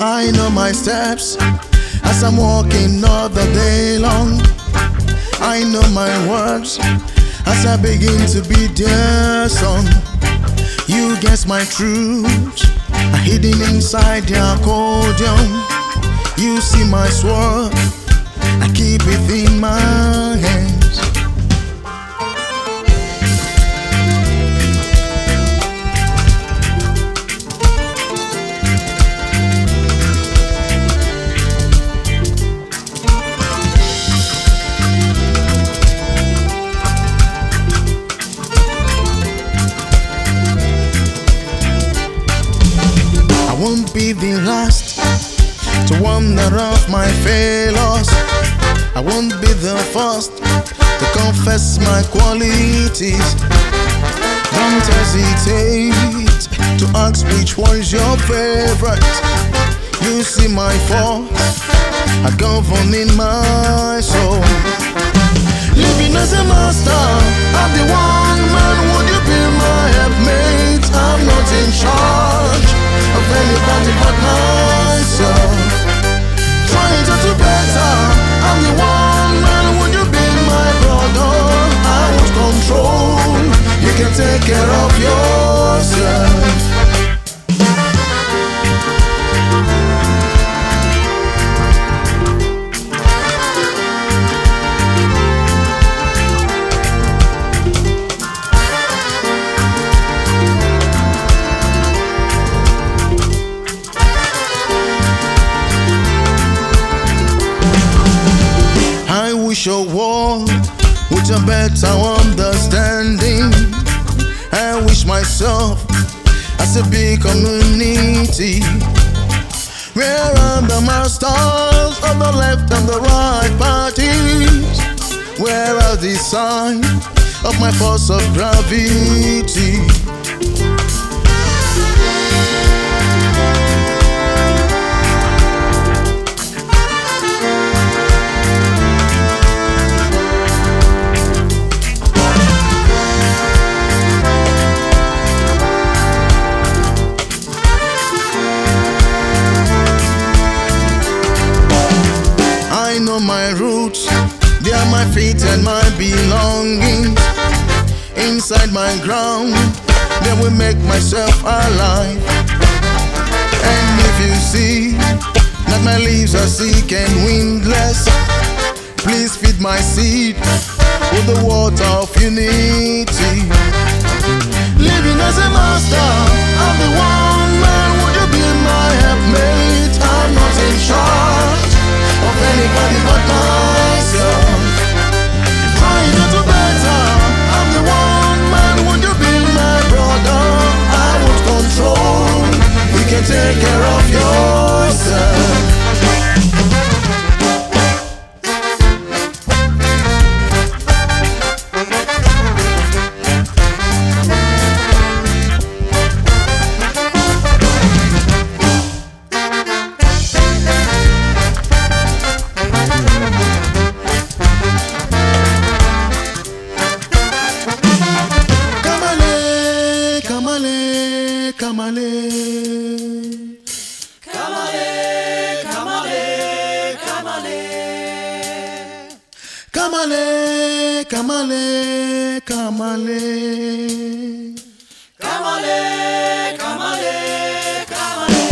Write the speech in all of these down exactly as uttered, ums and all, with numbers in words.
I know my steps as I'm walking all the day long. I know my words as I begin to be their son. You guess my truth are hidden inside the accordion. You see my sword, I keep it in my hands. I won't be the last to wonder of my failures. I won't be the first to confess my qualities. Don't hesitate to ask which one is your favorite. You see my faults are governing my soul. Living as a master, I'm the one man. Would you be my helpmate? I'm not in charge of anybody but myself. Trying to do better, I'm the one man. Would you be my brother? I want control. You can take care of yourself. Your world with a better understanding. I wish myself as a big community where are the masters of the left and the right parties? Where are the signs of my force of gravity? I know my roots, they are my feet and my belongings. Inside my ground, they will make myself alive. And if you see that my leaves are sick and windless, please feed my seed with the water of unity. Living as a master, I'm the one man. Would you be my helpmate? I'm not in charge of anybody but myself. Trying to do better, I'm the one man. Would you be my brother? I want control. You can take care of yourself. Kamale, Kamale, Kamale, Kamale, Kamale, Kamale, Kamale, Kamale, Kamale, Kamale.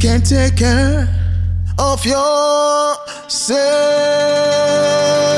can take care of yourself.